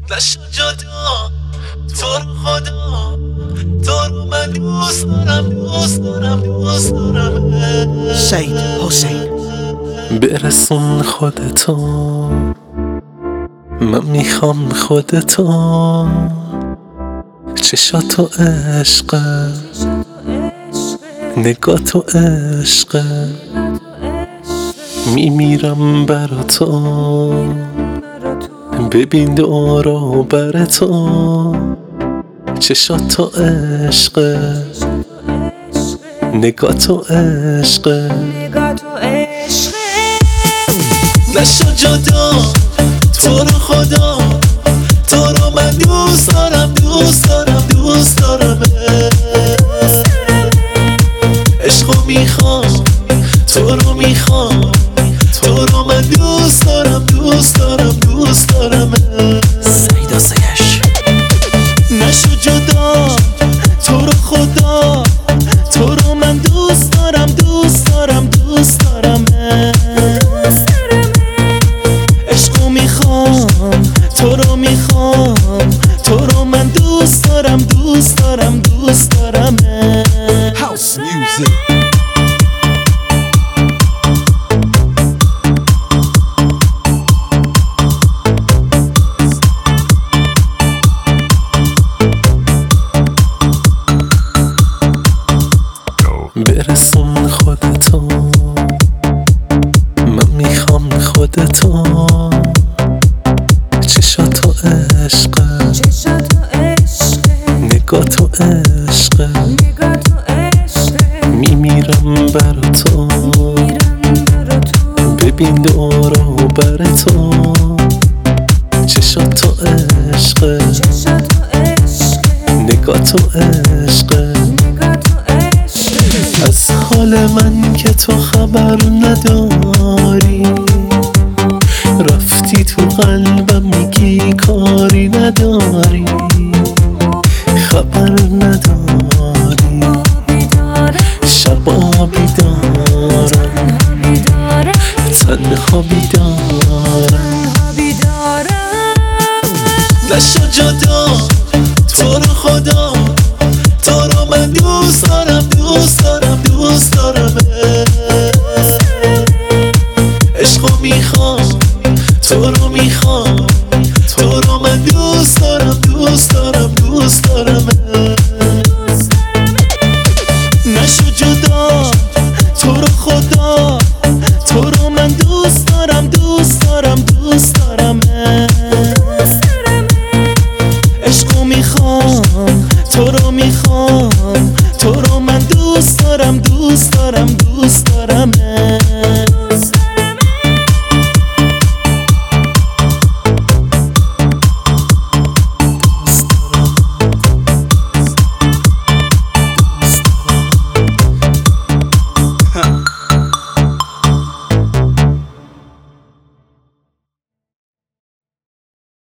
نشو جدا تو رو خدا، تو رو من دوست دارم دوست دارم دوست دارم. سید حسین برسون خودتو، من میخوام خودتو، چشاتو عشقه، نگاتو عشقه، میمیرم برا تو، ببین دورو بر تو، چشاتو عشقه، نگاتو عشقه. نشو جدا تو رو خدا، تو رو من دوست دارم دوست دارم دوست دارم. عشقو میخوام، تو رو میخوام، تو رو من دوست دارم دوست دارم دوست دارم. سید آسایش نشو جدا تو رو خدا، تو رو من دوست دارم دوست دارم دوست دارم. عشقو میخوام، تو رو میخوام، تو رو من دوست دارم دوست دارم دوست دارم. هاوس میوزیک برسون خودتو، من میخوام خودتو، چشاتو عشقه، نگاتو عشقه، میمیرم برا تو، ببین دورو بر تو، چشاتو عشقه، نگاتو عشقه. از حال من که تو خبر نداری، رفتی تو قلبم میگی کاری نداری، خبر نداری، شبا بیدارم، تنها بیدارم. نشو جدا تو رو خدا، تو رو من دوست دارم دوست دارم دوست دارم. عشقو میخوام، تو رو میخوام، تو رو من دوست دارم دوست دارم دوست دارم. نشو جدا تو رو خدا، تو رو من دوست دارم دوست دارم دوست دارم. عشقو میخوام، تو رو میخوام، تو رو من دوست دارم دوست دارم دوست دارم.